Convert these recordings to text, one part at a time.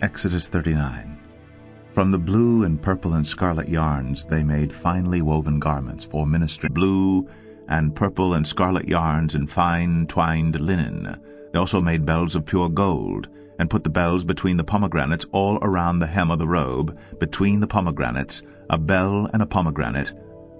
Exodus 39. From the blue and purple and scarlet yarns they made finely woven garments for ministry. Blue and purple and scarlet yarns and fine twined linen. They also made bells of pure gold, and put the bells between the pomegranates all around the hem of the robe, between the pomegranates, a bell and a pomegranate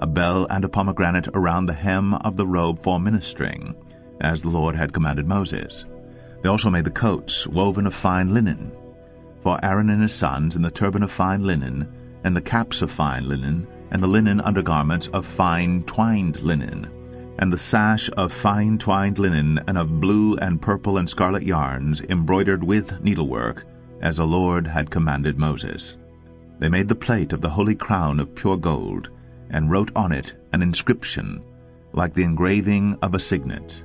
around the hem of the robe for ministering, as the Lord had commanded Moses. They also made the coats woven of fine linen for Aaron and his sons, and the turban of fine linen, and the caps of fine linen, and the linen undergarments of fine twined linen, and the sash of fine twined linen, and of blue and purple and scarlet yarns, embroidered with needlework, as the Lord had commanded Moses. They made the plate of the holy crown of pure gold, and wrote on it an inscription, like the engraving of a signet,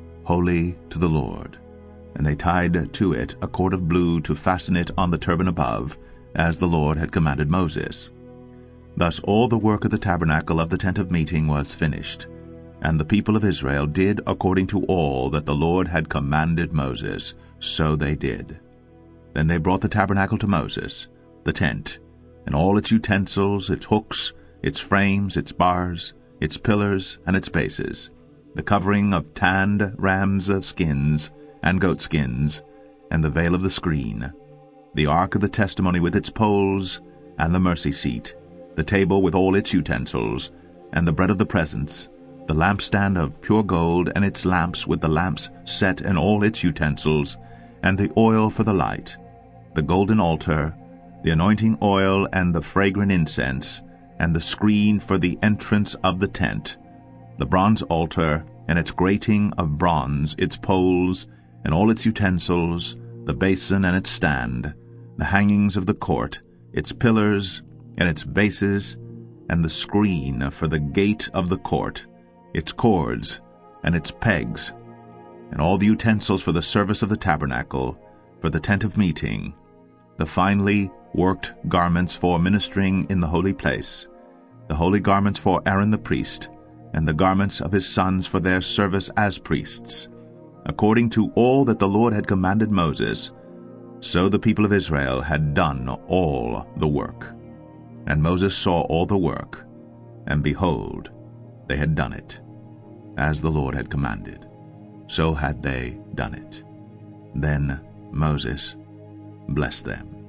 Holy to the Lord. And they tied to it a cord of blue to fasten it on the turban above, as the Lord had commanded Moses. Thus all the work of the tabernacle of the tent of meeting was finished, and the people of Israel did according to all that the Lord had commanded Moses, so they did. Then they brought the tabernacle to Moses, the tent, and all its utensils, its hooks, its frames, its bars, its pillars, and its bases, the covering of tanned rams' skins and goat skins, and the veil of the screen, the ark of the testimony with its poles, and the mercy seat, the table with all its utensils, and the bread of the presence, the lampstand of pure gold, and its lamps with the lamps set and all its utensils, and the oil for the light, the golden altar, the anointing oil and the fragrant incense, and the screen for the entrance of the tent, the bronze altar, and its grating of bronze, its poles, and all its utensils, the basin and its stand, the hangings of the court, its pillars and its bases, and the screen for the gate of the court, its cords and its pegs, and all the utensils for the service of the tabernacle, for the tent of meeting, the finely worked garments for ministering in the holy place, the holy garments for Aaron the priest, and the garments of his sons for their service as priests, according to all that the Lord had commanded Moses. So the people of Israel had done all the work. And Moses saw all the work, and behold, they had done it, as the Lord had commanded. So had they done it. Then Moses blessed them.